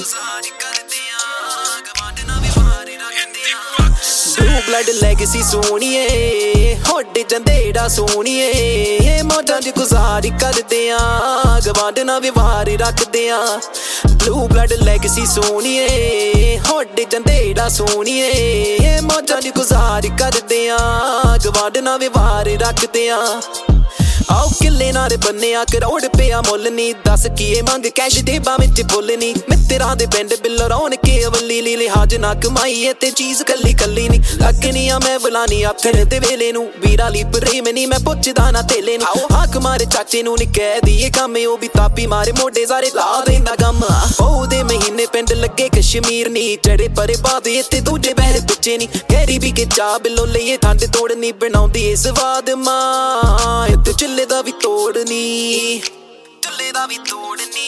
Blue blood legacy सोनिए होडे जंदेड़ा सोनिए मौजां च गुजारी करदे आ गवांढना व्यवहार रखदे आ Blue blood legacy सोनिए होडे जंदेड़ा सोनिए मौजां च गुजारी करदे आ गवांढना व्यवहार रखदे आ आओ किले नारे बन्ने आ करोड़ पिया मुल नी दस किए मंग कैश दे बावें च फुल नी मित्तरां दे पिंड बिल्लो रौन के अवली ली लिहाज ना कमाई ते चीज कल्ली कल्ली नी लगनी आ मैं बुलानी आखण दे वेले नू वीरा ली प्रेम नी मैं पुछदा ना तेले नू हाक मारे चाचे नू नी कह दिए कम ओ भी तापी मारे मोढे सारे ला देंदा गम ओ दे महीने पिंड लगे कश्मीर नी चढ़े परे बाद इत्ते दूजे बहर पिछे नी गहरी भी के चा बिल्लो लईए ठंड तोड़नी बनाउंदी इस स्वाद मां इत्ते चुल्ले दा भी तोड़नी चुल्ले दा भी तोड़नी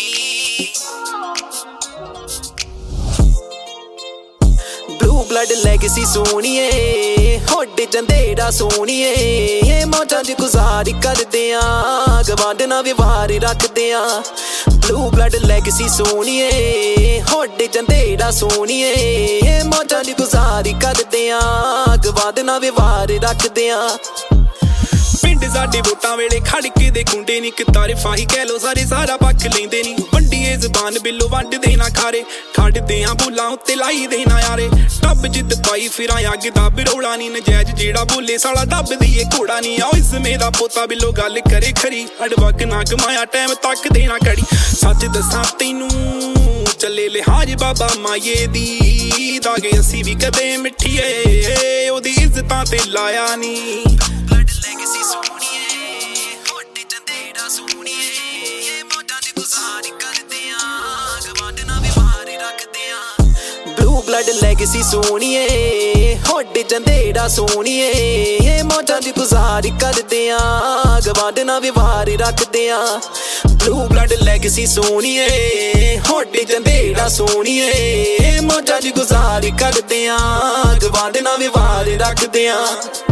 Blue blood legacy सोनिए होडे जंदेड़ा सोनिए मौजां च गुजारी करदे आ गवांढना व्यवहार रखदे आ Blue blood legacy सोनिए होडे जंदेड़ा सोनिए मौजां च गुजारी करदे आ गवांढना व्यवहार रखदे आ पिंड साडे वोटां वेले खड़ के दे कुंडे नी कितारे फाही कह लो सारे सारा पक्ख लेंदे नी वंडिए जबान बिल्लो वंड दे ना खारे खड़दे आ बुलां उत्ते लाई दे ना यारे टब जिद पाई फिरां अग दा बिरौला नी नजैज जेड़ा बोले साला डब दीए घोड़ा नी आओ इस मेरा पोता बिल्लो गल करे खरी अड़वक ना कमाया टाइम तक दे ना कड़ी सच दसां तैनू चले लिहाज बाबा माये दी दागे असी भी कदे मिठिए ओदी इज्जतां ते लाया नी Blue blood legacy सोनिए होडे जंदेड़ा सोनिए मौजां च गुजारी करदे आ गवांढना व्यवहार रखदे आ Blue blood legacy सोनिए होडे जंदेड़ा सोनिए मौजां च गुजारी करदे आ गवांढना व्यवहार रखदे आ